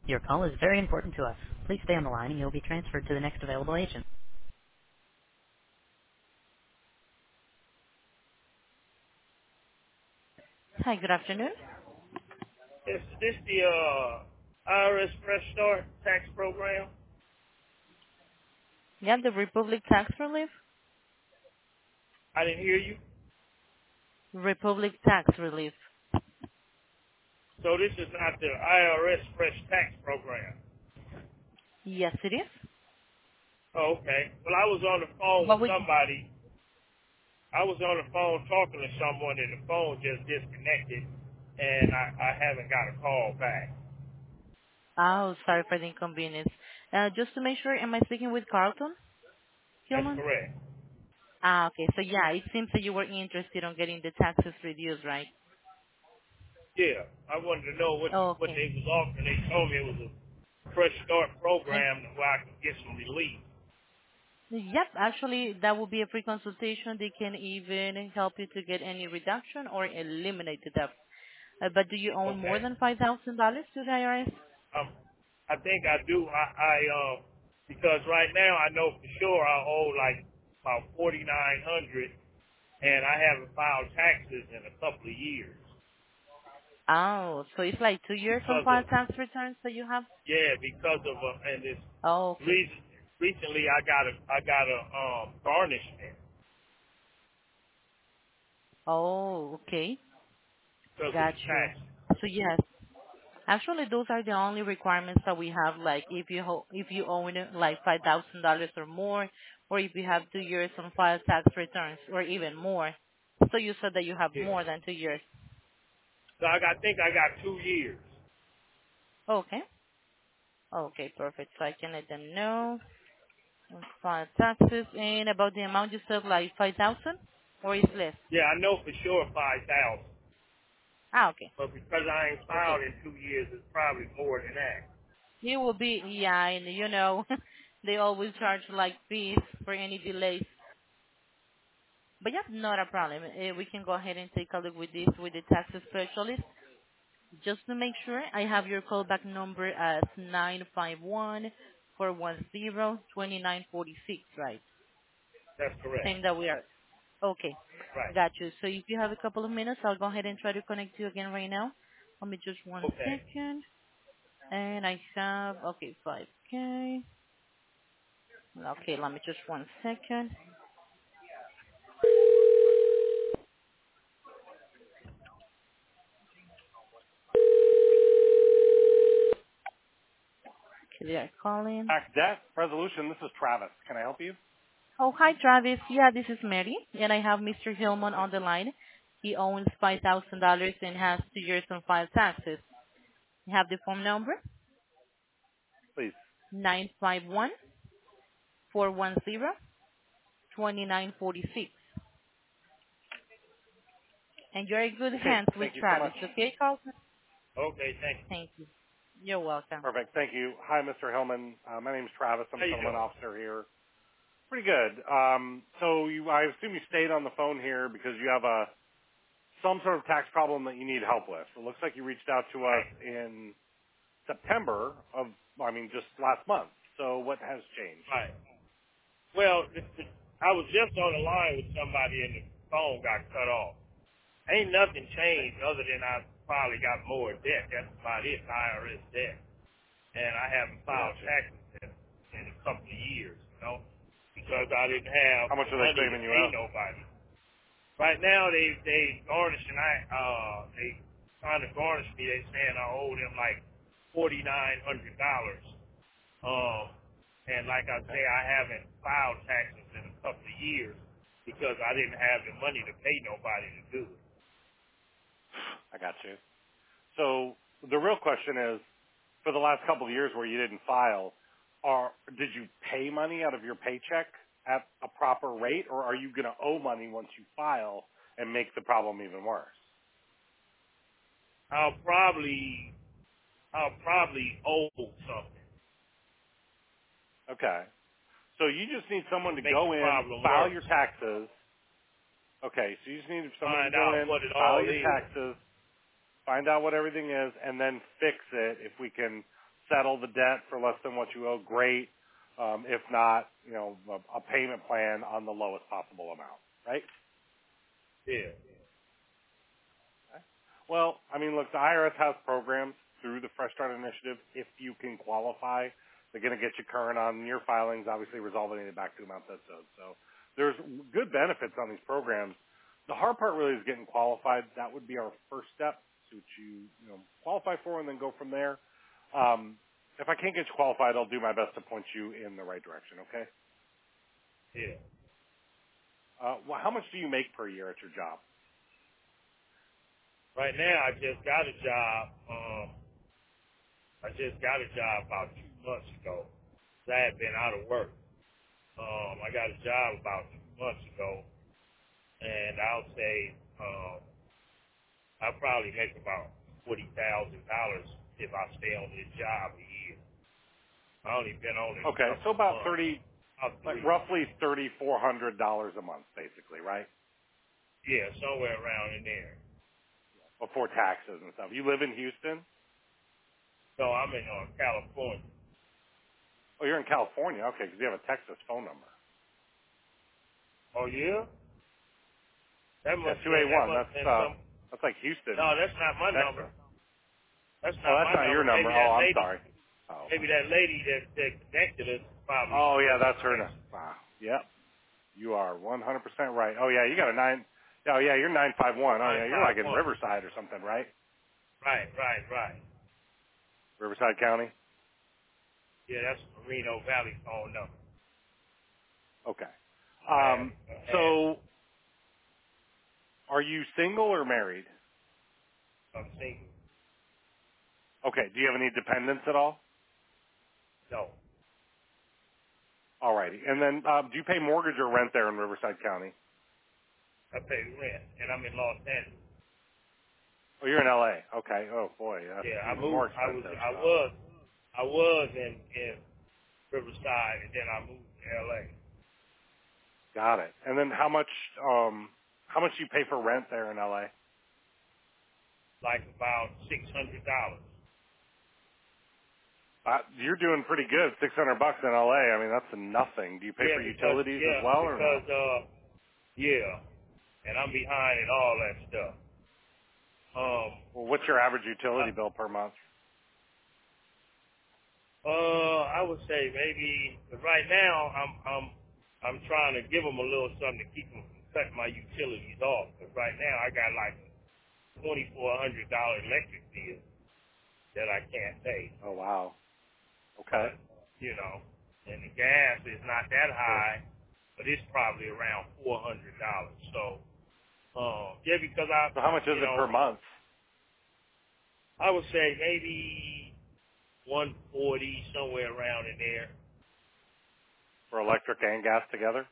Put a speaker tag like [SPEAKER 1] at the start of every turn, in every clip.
[SPEAKER 1] Your call is very important to us. Please stay on the line and you'll be transferred to the next available agent. Hi, good afternoon.
[SPEAKER 2] Is this the IRS Fresh Start tax program?
[SPEAKER 1] Yeah, the Republic Tax Relief?
[SPEAKER 2] I didn't hear you.
[SPEAKER 1] Republic Tax Relief.
[SPEAKER 2] So this is not the IRS Fresh Tax Program.
[SPEAKER 1] Yes, it is.
[SPEAKER 2] Oh, okay. Well, I was on the phone
[SPEAKER 1] What
[SPEAKER 2] with
[SPEAKER 1] would...
[SPEAKER 2] somebody. I was on the phone talking to someone, and the phone just disconnected, and I haven't got a call back.
[SPEAKER 1] Oh, sorry for the inconvenience. Just to make sure, am I speaking with Carlton
[SPEAKER 2] That's
[SPEAKER 1] Hillman?
[SPEAKER 2] correct.
[SPEAKER 1] Ah, okay. So yeah, it seems that you were interested on getting the taxes reduced, right?
[SPEAKER 2] Yeah, I wanted to know what
[SPEAKER 1] Okay.
[SPEAKER 2] they was offering. They told me it was a Fresh Start
[SPEAKER 1] And
[SPEAKER 2] program where I could get some relief.
[SPEAKER 1] yep, actually, that will be a free consultation. They can even help you to get any reduction or eliminate the debt. But do you own more
[SPEAKER 2] Okay.
[SPEAKER 1] than $5,000 to the IRS?
[SPEAKER 2] I think I do. Because right now I know for sure I owe like about 4,900, and I haven't filed taxes in a couple of years
[SPEAKER 1] Oh, so it's like 2 years on
[SPEAKER 2] because
[SPEAKER 1] file
[SPEAKER 2] of
[SPEAKER 1] tax returns that you have?
[SPEAKER 2] and this
[SPEAKER 1] Oh, okay.
[SPEAKER 2] reason. Recently I got a garnishment
[SPEAKER 1] Oh, okay.
[SPEAKER 2] because of
[SPEAKER 1] Got
[SPEAKER 2] the
[SPEAKER 1] you.
[SPEAKER 2] tax.
[SPEAKER 1] So yes, actually those are the only requirements that we have, like if you own like $5,000 or more, or if you have 2 years on file tax returns or even more. So you said that you have
[SPEAKER 2] Yeah.
[SPEAKER 1] more than 2 years.
[SPEAKER 2] So I think I got 2 years.
[SPEAKER 1] Okay. Okay, perfect. So I can let them know. On file taxes and about the amount you said like 5,000 or is less?
[SPEAKER 2] Yeah, I know for sure 5,000,
[SPEAKER 1] Ah, okay.
[SPEAKER 2] but because I ain't
[SPEAKER 1] Okay.
[SPEAKER 2] filed in 2 years, it's probably more than that.
[SPEAKER 1] It will be, yeah, and you know, they always charge like fees for any delays. But yeah, not a problem. We can go ahead and take a look with this with the tax specialist. Just to make sure, I have your callback number as 951-410-2946, right?
[SPEAKER 2] That's correct.
[SPEAKER 1] Same that we are. Okay,
[SPEAKER 2] Right.
[SPEAKER 1] got you. So if you have a couple of minutes, I'll go ahead and try to connect you again right now. Let me just one
[SPEAKER 2] Okay.
[SPEAKER 1] second. And I have, okay, 5K. Okay, let me just one second. Okay, they are calling.
[SPEAKER 3] Tax debt resolution. This is Travis. Can I help you?
[SPEAKER 1] Oh, hi, Travis. Yeah, this is Mary, and I have Mr. Hillman on the line. He owns $5,000 and has 2 years on file taxes. You have the phone number?
[SPEAKER 3] Please.
[SPEAKER 1] 951-410-2946. And you're in good
[SPEAKER 3] Okay.
[SPEAKER 1] hands with
[SPEAKER 3] Thank you so
[SPEAKER 1] Travis,
[SPEAKER 3] much.
[SPEAKER 1] okay, Carlton?
[SPEAKER 2] Okay, thank you.
[SPEAKER 1] Thank you. You're welcome.
[SPEAKER 3] Perfect. Thank you. Hi, Mr. Hillman. My name is Travis. I'm
[SPEAKER 2] How
[SPEAKER 3] a
[SPEAKER 2] you
[SPEAKER 3] settlement
[SPEAKER 2] doing?
[SPEAKER 3] officer here. Pretty good. I assume you stayed on the phone here because you have some sort of tax problem that you need help with. It looks like you reached out to us
[SPEAKER 2] Right,
[SPEAKER 3] in September just last month. So what has changed?
[SPEAKER 2] right. Well, I was just on the line with somebody and the phone got cut off. Ain't nothing
[SPEAKER 3] Okay.
[SPEAKER 2] changed other than I probably got more debt. That's about it, IRS debt. And I haven't
[SPEAKER 3] I got
[SPEAKER 2] filed
[SPEAKER 3] you.
[SPEAKER 2] taxes in a couple of years, because I didn't have
[SPEAKER 3] How much
[SPEAKER 2] the
[SPEAKER 3] are they
[SPEAKER 2] money to
[SPEAKER 3] claiming you
[SPEAKER 2] pay
[SPEAKER 3] owe?
[SPEAKER 2] nobody. Right now they garnishing they trying to garnish me. They saying I owe them like $4,900. And like I
[SPEAKER 3] Okay.
[SPEAKER 2] say, I haven't filed taxes in a couple of years because I didn't have the money to pay nobody to do it.
[SPEAKER 3] I got you. So the real question is, for the last couple of years where you didn't file, did you pay money out of your paycheck at a proper rate, or are you going to owe money once you file and make the problem even worse?
[SPEAKER 2] I'll probably owe something
[SPEAKER 3] Okay. So you just need someone
[SPEAKER 2] to
[SPEAKER 3] to
[SPEAKER 2] make the
[SPEAKER 3] go in,
[SPEAKER 2] problem
[SPEAKER 3] file your
[SPEAKER 2] worse.
[SPEAKER 3] taxes. Okay, so you just need someone to
[SPEAKER 2] Find
[SPEAKER 3] go
[SPEAKER 2] out
[SPEAKER 3] in,
[SPEAKER 2] what it
[SPEAKER 3] file
[SPEAKER 2] all
[SPEAKER 3] your
[SPEAKER 2] is.
[SPEAKER 3] taxes, find out what everything is, and then fix it if we can settle the debt for less than what you owe, great. If not, a payment plan on the lowest possible amount, right?
[SPEAKER 2] Yeah.
[SPEAKER 3] Okay. Well, I mean, look, the IRS has programs through the Fresh Start Initiative. If you can qualify, they're going to get you current on your filings, obviously resolving it back to the amount that's owed. So there's good benefits on these programs. The hard part really is getting qualified. That would be our first step, so that you qualify for and then go from there. If I can't get you qualified, I'll do my best to point you in the right direction, okay?
[SPEAKER 2] Yeah.
[SPEAKER 3] Well, how much do you make per year at your job?
[SPEAKER 2] Right now, I just got a job. About 2 months ago. I had been out of work. I got a job about 2 months ago, and I'll say I'll probably make about $40,000 if I stay on this job a year. I only been on it a
[SPEAKER 3] Okay,
[SPEAKER 2] couple
[SPEAKER 3] so
[SPEAKER 2] of
[SPEAKER 3] about
[SPEAKER 2] months.
[SPEAKER 3] roughly $3,400 a month, basically, right?
[SPEAKER 2] Yeah, somewhere around in there.
[SPEAKER 3] Before taxes and stuff. You live in Houston?
[SPEAKER 2] So I'm in California.
[SPEAKER 3] Oh, you're in California. Okay, because you have a Texas phone number.
[SPEAKER 2] Oh yeah? That
[SPEAKER 3] Yeah,
[SPEAKER 2] must have
[SPEAKER 3] 281.
[SPEAKER 2] been some.
[SPEAKER 3] That's like Houston,
[SPEAKER 2] No, that's not my number.
[SPEAKER 3] Texas.
[SPEAKER 2] That's
[SPEAKER 3] Oh,
[SPEAKER 2] not
[SPEAKER 3] that's
[SPEAKER 2] my
[SPEAKER 3] not
[SPEAKER 2] number.
[SPEAKER 3] your number.
[SPEAKER 2] Maybe
[SPEAKER 3] Oh,
[SPEAKER 2] that
[SPEAKER 3] I'm
[SPEAKER 2] lady.
[SPEAKER 3] sorry. Oh,
[SPEAKER 2] Maybe that lady that connected us probably.
[SPEAKER 3] oh yeah, that's her
[SPEAKER 2] Texas.
[SPEAKER 3] number. Wow. Yep. You are 100% right. Oh yeah, you got a 9. Oh yeah, you're 951. Oh yeah, you're like in
[SPEAKER 2] 951.
[SPEAKER 3] Riverside or something, right?
[SPEAKER 2] Right.
[SPEAKER 3] Riverside County.
[SPEAKER 2] Yeah, that's Moreno Valley phone number.
[SPEAKER 3] Okay.
[SPEAKER 2] And
[SPEAKER 3] So are you single or married?
[SPEAKER 2] I'm single.
[SPEAKER 3] Okay. Do you have any dependents at all?
[SPEAKER 2] No,
[SPEAKER 3] Alrighty. And then, do you pay mortgage or rent there in Riverside County?
[SPEAKER 2] I pay rent, and I'm in Los Angeles.
[SPEAKER 3] Oh, you're in LA. Okay. Oh boy, that's
[SPEAKER 2] Yeah, I
[SPEAKER 3] even
[SPEAKER 2] moved.
[SPEAKER 3] more expensive. So.
[SPEAKER 2] I was in Riverside, and then I moved to LA.
[SPEAKER 3] Got it. And then how much do you pay for rent there in LA?
[SPEAKER 2] Like about $600.
[SPEAKER 3] You're doing pretty good. $600 in LA. I mean, that's nothing. Do you pay for utilities as well or no?
[SPEAKER 2] Yeah, and I'm behind in all that stuff.
[SPEAKER 3] Well, what's your average
[SPEAKER 2] I,
[SPEAKER 3] utility bill per month?
[SPEAKER 2] I would say maybe right now I'm trying to give them a little something to keep them from cutting my utilities off. But right now I got like $2,400 electric bill that I can't pay.
[SPEAKER 3] Oh wow. Okay.
[SPEAKER 2] But and the gas is not that
[SPEAKER 3] Sure.
[SPEAKER 2] high, but it's probably around $400. So yeah, because
[SPEAKER 3] So how much is it per month
[SPEAKER 2] I would say maybe 140 somewhere around in there.
[SPEAKER 3] for electric and gas together?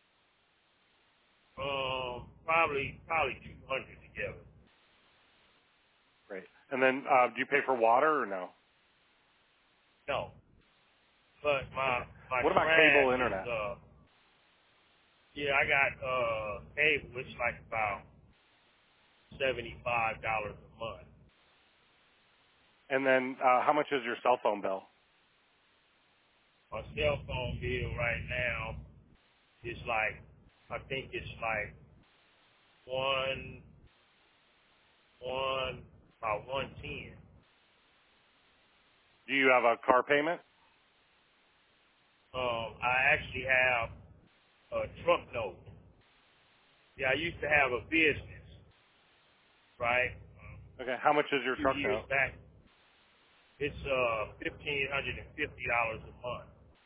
[SPEAKER 2] Probably 200 together.
[SPEAKER 3] Great. And then, do you pay for water or no?
[SPEAKER 2] No, but my
[SPEAKER 3] Okay.
[SPEAKER 2] my
[SPEAKER 3] What about cable
[SPEAKER 2] trash is
[SPEAKER 3] internet?
[SPEAKER 2] yeah, I got cable, which is like about $75 a month.
[SPEAKER 3] And then, how much is your cell phone bill?
[SPEAKER 2] My cell phone bill right now is like I think it's like one about 110.
[SPEAKER 3] Do you have a car payment?
[SPEAKER 2] I actually have a truck note. Yeah, I used to have a business, right?
[SPEAKER 3] Okay. How much is
[SPEAKER 2] A
[SPEAKER 3] your
[SPEAKER 2] few
[SPEAKER 3] truck
[SPEAKER 2] years
[SPEAKER 3] note?
[SPEAKER 2] back. It's $1,550 a month.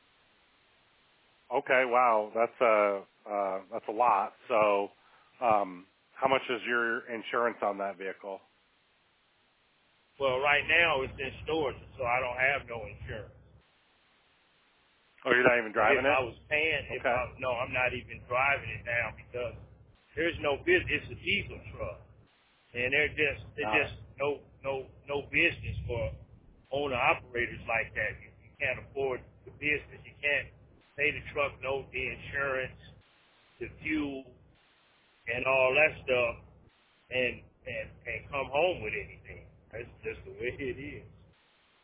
[SPEAKER 3] Okay. Wow. That's a lot. So, how much is your insurance on that vehicle?
[SPEAKER 2] Well, right now it's in storage, so I don't have no insurance.
[SPEAKER 3] Oh, you're not even
[SPEAKER 2] But if
[SPEAKER 3] driving it?
[SPEAKER 2] I was paying,
[SPEAKER 3] Okay.
[SPEAKER 2] no, I'm not even driving it now because there's no business. It's a diesel truck, and they're
[SPEAKER 3] Got it.
[SPEAKER 2] just no business for owner operators like that. You can't afford the business. You can't pay the truck note, the insurance, the fuel, and all that stuff, and come home with anything. That's just the way it is.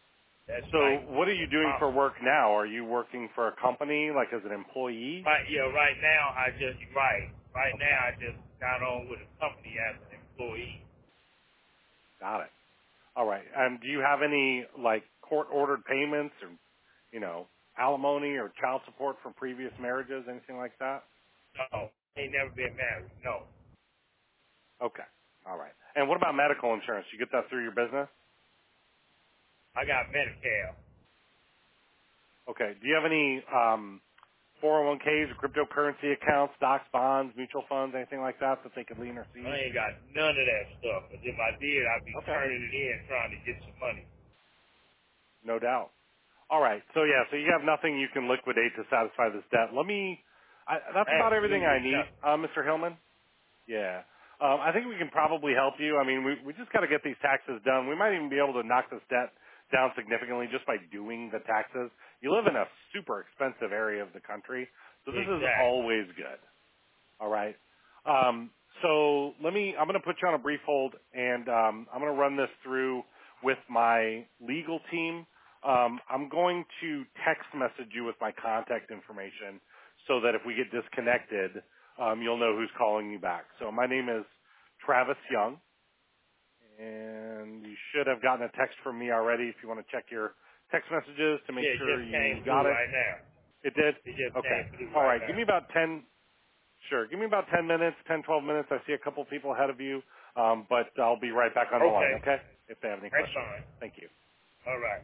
[SPEAKER 2] That's
[SPEAKER 3] So
[SPEAKER 2] like
[SPEAKER 3] what are you doing for
[SPEAKER 2] impossible.
[SPEAKER 3] work now? Are you working for a company, like as an employee?
[SPEAKER 2] Right, yeah, right now I just right. Right now
[SPEAKER 3] Okay,
[SPEAKER 2] I just got on with a company as an employee.
[SPEAKER 3] got it. All right. And do you have any like court-ordered payments or, you know, alimony or child support from previous marriages, anything like that?
[SPEAKER 2] No, ain't never been married. No,
[SPEAKER 3] Okay. All right. And what about medical insurance? You get that through your business?
[SPEAKER 2] I got Medicare.
[SPEAKER 3] Okay. Do you have any 401ks or cryptocurrency accounts, stocks, bonds, mutual funds, anything like that that they could lean or
[SPEAKER 2] I
[SPEAKER 3] seed?
[SPEAKER 2] ain't got none of that stuff. But if I did, I'd be
[SPEAKER 3] Okay.
[SPEAKER 2] turning it in trying to get some money.
[SPEAKER 3] No doubt. All right. So yeah, so you have nothing you can liquidate to satisfy this debt. That's about everything I
[SPEAKER 2] Absolutely
[SPEAKER 3] need,
[SPEAKER 2] nothing.
[SPEAKER 3] Mr. Hillman. Yeah. I think we can probably help you. I mean, we just got to get these taxes done. We might even be able to knock this debt down significantly just by doing the taxes. You live in a super expensive area of the country, so this is
[SPEAKER 2] Exactly.
[SPEAKER 3] always good. All right. So I'm going to put you on a brief hold, and I'm going to run this through with my legal team. I'm going to text message you with my contact information so that if we get disconnected, you'll know who's calling you back. So my name is Travis Young, and you should have gotten a text from me already if you want to check your text messages to make
[SPEAKER 2] Yeah, it
[SPEAKER 3] sure
[SPEAKER 2] just
[SPEAKER 3] you
[SPEAKER 2] came
[SPEAKER 3] got
[SPEAKER 2] through
[SPEAKER 3] it.
[SPEAKER 2] right now.
[SPEAKER 3] It did?
[SPEAKER 2] It just
[SPEAKER 3] Okay.
[SPEAKER 2] came through
[SPEAKER 3] All
[SPEAKER 2] right
[SPEAKER 3] right. Give
[SPEAKER 2] now.
[SPEAKER 3] me about 10, Sure. Give me about 10 minutes, 10, 12 minutes. I see a couple people ahead of you, but I'll be right back on the line,
[SPEAKER 2] Okay,
[SPEAKER 3] okay? If they have any
[SPEAKER 2] that's
[SPEAKER 3] questions.
[SPEAKER 2] fine.
[SPEAKER 3] Thank you.
[SPEAKER 2] All right.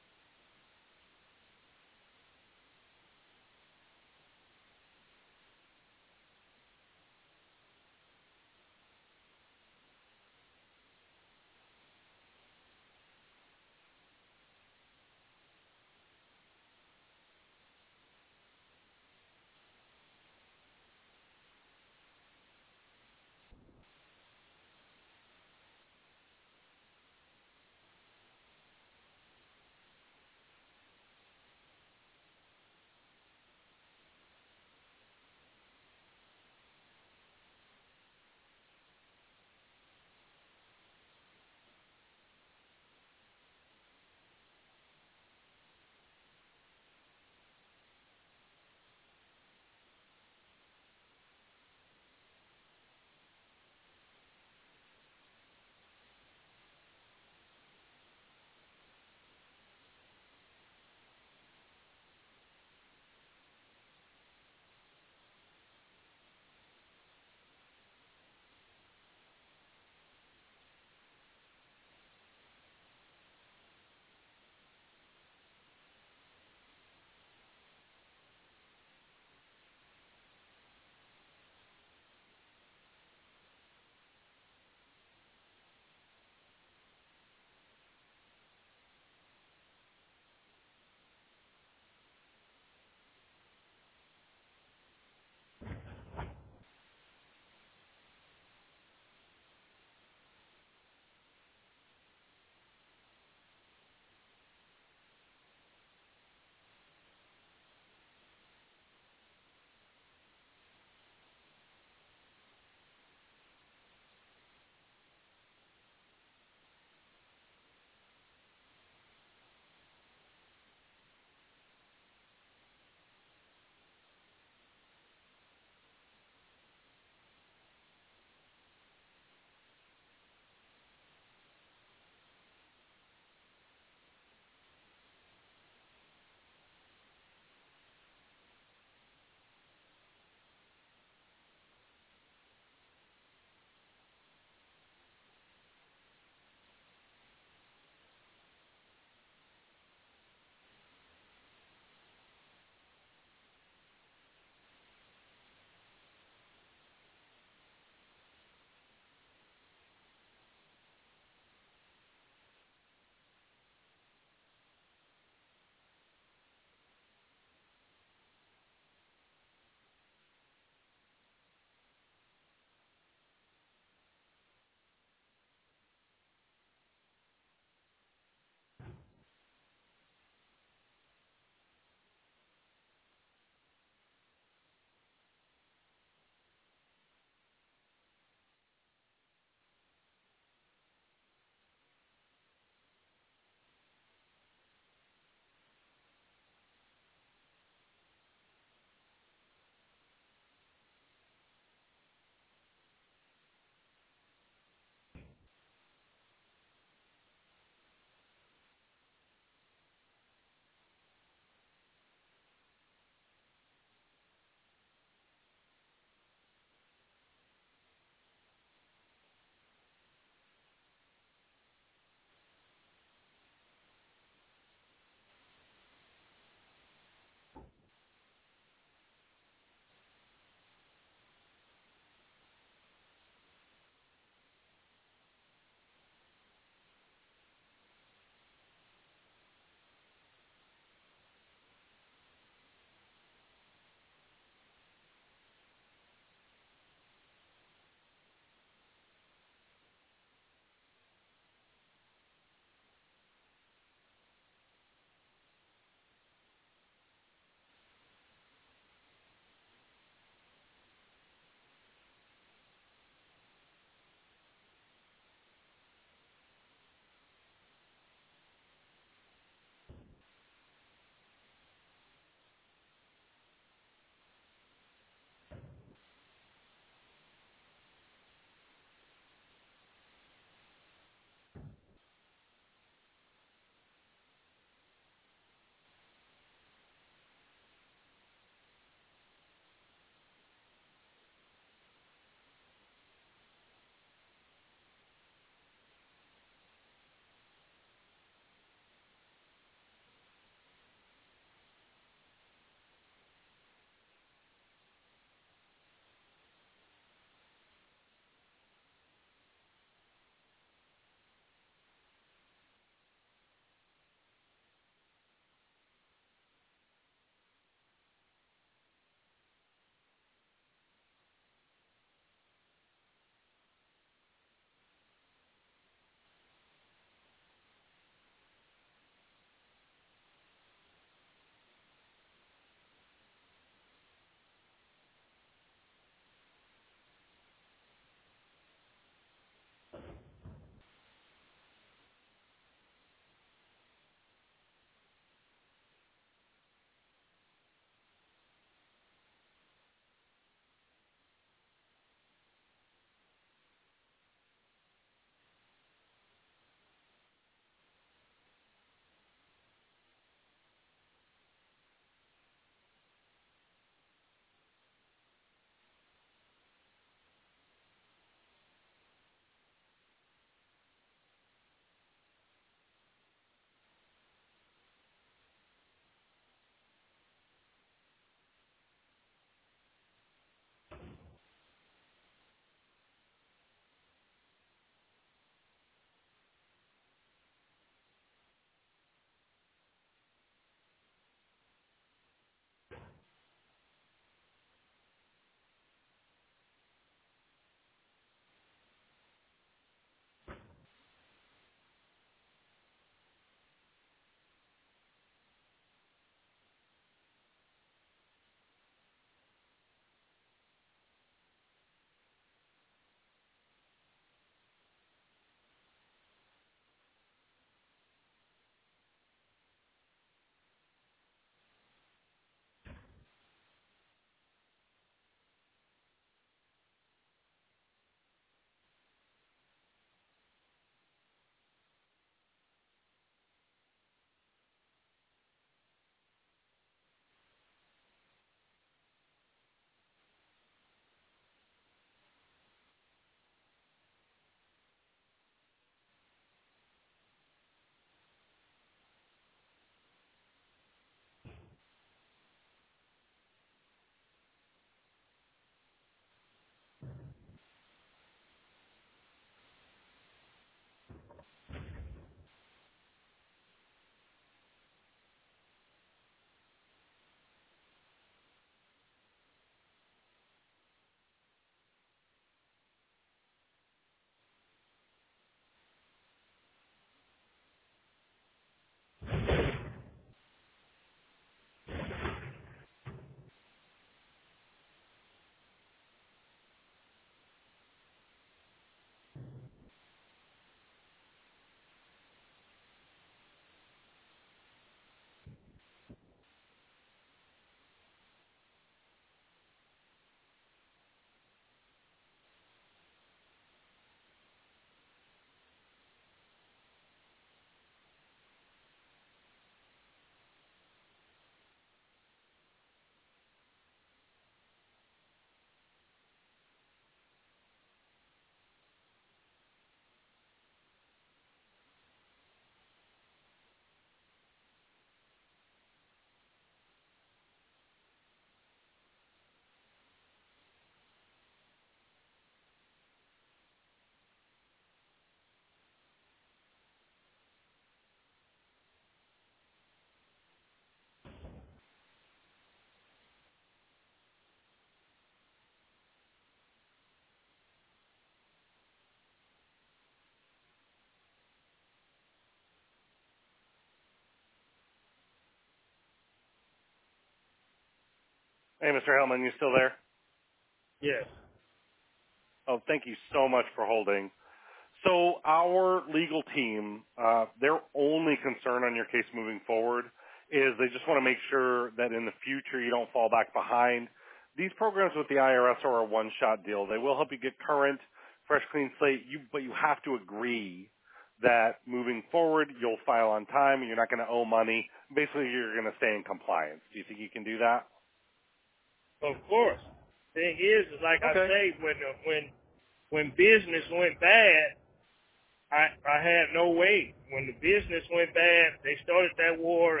[SPEAKER 3] Hey, Mr. Hellman, you still there?
[SPEAKER 2] Yes.
[SPEAKER 3] Oh, thank you so much for holding. So our legal team, their only concern on your case moving forward is they just want to make sure that in the future you don't fall back behind. These programs with the IRS are a one-shot deal. They will help you get current, fresh, clean slate, but you have to agree that moving forward you'll file on time and you're not going to owe money. Basically, you're going to stay in compliance. Do you think you can do that?
[SPEAKER 2] Of course. Thing is like I
[SPEAKER 3] Okay.
[SPEAKER 2] say, when business went bad, I had no way. When the business went bad, they started that war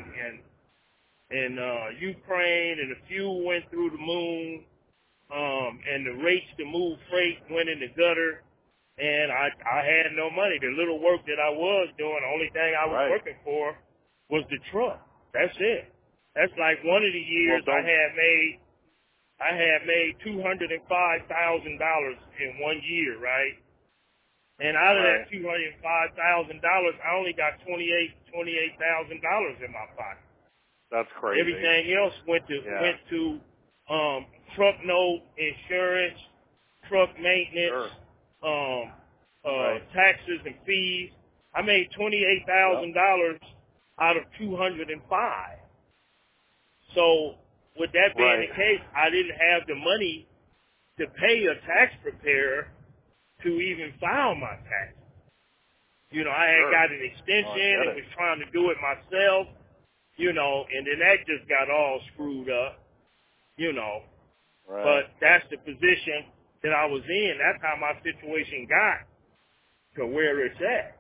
[SPEAKER 2] in Ukraine, and the fuel went through the moon, and the rates to move freight went in the gutter, and I had no money. The little work that I was doing, the only thing I was
[SPEAKER 3] Right.
[SPEAKER 2] working for was the truck. That's it. That's like one of the
[SPEAKER 3] Well,
[SPEAKER 2] years
[SPEAKER 3] don't.
[SPEAKER 2] I had made $205,000 in 1 year, right? And out of
[SPEAKER 3] Right.
[SPEAKER 2] that $205,000, I only got $28,000 in my pocket.
[SPEAKER 3] That's crazy.
[SPEAKER 2] Everything else went
[SPEAKER 3] Yeah.
[SPEAKER 2] to truck note, insurance, truck maintenance,
[SPEAKER 3] Sure.
[SPEAKER 2] um,
[SPEAKER 3] Right.
[SPEAKER 2] taxes and fees. I made
[SPEAKER 3] Yep.
[SPEAKER 2] $28,000 out of 205. So with that being
[SPEAKER 3] Right.
[SPEAKER 2] the case, I didn't have the money to pay a tax preparer to even file my taxes. You know, I had
[SPEAKER 3] Sure.
[SPEAKER 2] got an
[SPEAKER 3] Oh, I
[SPEAKER 2] extension
[SPEAKER 3] get
[SPEAKER 2] and
[SPEAKER 3] it.
[SPEAKER 2] was trying to do it myself, you know, and then that just got all screwed up, you know.
[SPEAKER 3] Right.
[SPEAKER 2] But that's the position that I was in. That's how my situation got to where it's at.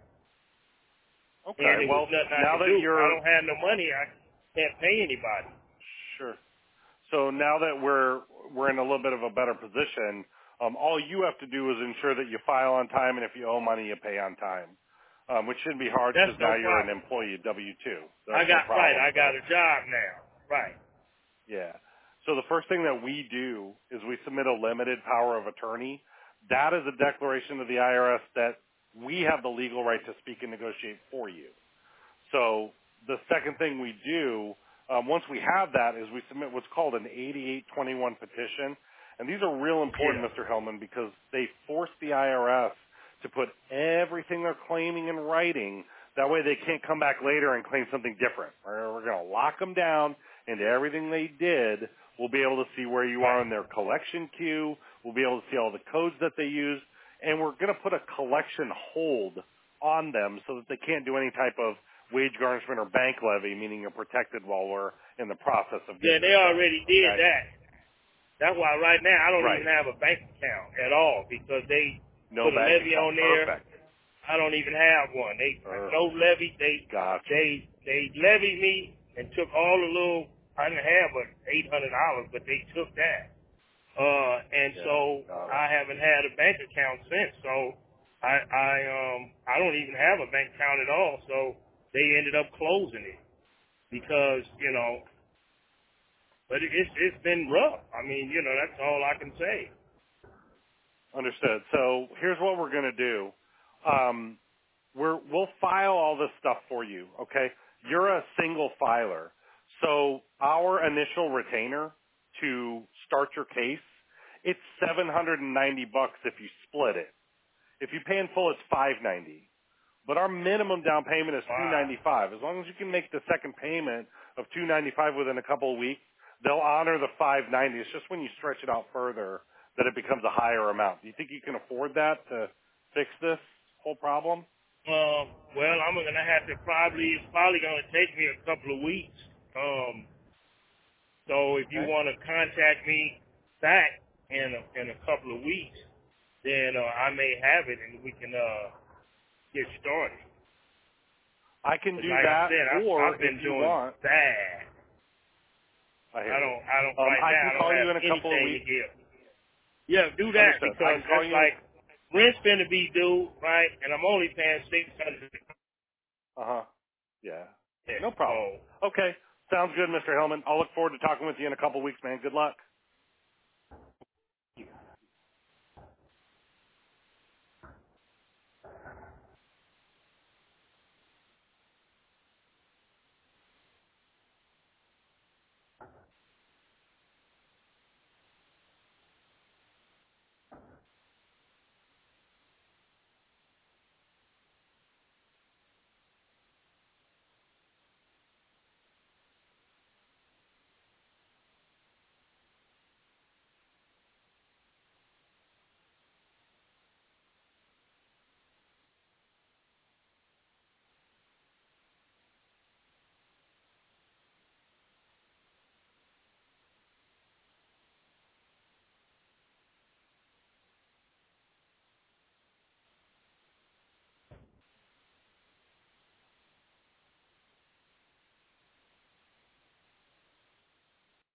[SPEAKER 3] Okay.
[SPEAKER 2] And it was
[SPEAKER 3] Well,
[SPEAKER 2] nothing I
[SPEAKER 3] now
[SPEAKER 2] could
[SPEAKER 3] that
[SPEAKER 2] do. I
[SPEAKER 3] you're
[SPEAKER 2] don't have no money. I can't pay anybody.
[SPEAKER 3] sure. So now that we're in a little bit of a better position, all you have to do is ensure that you file on time, and if you owe money, you pay on time, which shouldn't be hard
[SPEAKER 2] That's
[SPEAKER 3] because
[SPEAKER 2] no
[SPEAKER 3] now you're an
[SPEAKER 2] problem.
[SPEAKER 3] employee W-2. That's
[SPEAKER 2] I
[SPEAKER 3] no
[SPEAKER 2] got, right,
[SPEAKER 3] problem.
[SPEAKER 2] I got
[SPEAKER 3] So
[SPEAKER 2] a job now. Right.
[SPEAKER 3] yeah. So the first thing that we do is we submit a limited power of attorney. That is a declaration to the IRS that we have the legal right to speak and negotiate for you. So the second thing we do, once we have that, is we submit what's called an 8821 petition. And these are real important,
[SPEAKER 2] Yeah.
[SPEAKER 3] Mr. Hellman, because they force the IRS to put everything they're claiming in writing. That way they can't come back later and claim something different. We're going to lock them down into everything they did. We'll be able to see where you are
[SPEAKER 2] Right.
[SPEAKER 3] in their collection queue. We'll be able to see all the codes that they use. And we're going to put a collection hold on them so that they can't do any type of wage garnishment or bank levy, meaning you're protected while we're in the process of
[SPEAKER 2] Yeah,
[SPEAKER 3] getting
[SPEAKER 2] they
[SPEAKER 3] it done.
[SPEAKER 2] already did
[SPEAKER 3] Okay?
[SPEAKER 2] that. That's why right now I don't even
[SPEAKER 3] Right.
[SPEAKER 2] have a bank account at all because they
[SPEAKER 3] No
[SPEAKER 2] put a
[SPEAKER 3] bank
[SPEAKER 2] levy
[SPEAKER 3] account.
[SPEAKER 2] on there.
[SPEAKER 3] Perfect.
[SPEAKER 2] I don't even have one. They no levy.
[SPEAKER 3] Gotcha.
[SPEAKER 2] They levied me and took all the little. I didn't have but $800, but they took that. And
[SPEAKER 3] Yeah.
[SPEAKER 2] so
[SPEAKER 3] Got it.
[SPEAKER 2] I haven't had a bank account since. So I don't even have a bank account at all. So they ended up closing it because but it's been rough. I mean, that's all I can say.
[SPEAKER 3] Understood. So here's what we're going to do. We'll file all this stuff for you, okay? You're a single filer. So our initial retainer to start your case, it's $790 if you split it. If you pay in full, it's $590. But our minimum down payment is
[SPEAKER 2] Wow.
[SPEAKER 3] $295. As long as you can make the second payment of $295 within a couple of weeks, they'll honor the $590. It's just when you stretch it out further that it becomes a higher amount. Do you think you can afford that to fix this whole problem?
[SPEAKER 2] Well, I'm gonna have to it's probably gonna take me a couple of weeks. So if you
[SPEAKER 3] Okay.
[SPEAKER 2] want to contact me back in a couple of weeks, then I may have it and we can get started.
[SPEAKER 3] I can
[SPEAKER 2] 'Cause
[SPEAKER 3] do
[SPEAKER 2] like I
[SPEAKER 3] that,
[SPEAKER 2] said,
[SPEAKER 3] or
[SPEAKER 2] I've
[SPEAKER 3] if
[SPEAKER 2] been
[SPEAKER 3] you
[SPEAKER 2] doing
[SPEAKER 3] want,
[SPEAKER 2] bad.
[SPEAKER 3] I hear you.
[SPEAKER 2] I don't right
[SPEAKER 3] I
[SPEAKER 2] now.
[SPEAKER 3] can
[SPEAKER 2] I don't
[SPEAKER 3] call
[SPEAKER 2] have
[SPEAKER 3] you in a couple of
[SPEAKER 2] anything to
[SPEAKER 3] weeks.
[SPEAKER 2] give. Yeah, do that
[SPEAKER 3] Understood. I
[SPEAKER 2] because
[SPEAKER 3] can call
[SPEAKER 2] that's
[SPEAKER 3] you in
[SPEAKER 2] like rent's gonna be due, right? And I'm only paying $600.
[SPEAKER 3] uh-huh. Yeah.
[SPEAKER 2] Yeah,
[SPEAKER 3] No problem.
[SPEAKER 2] so
[SPEAKER 3] Okay. Sounds good, Mr. Hellman. I'll look forward to talking with you in a couple of weeks, man. Good luck.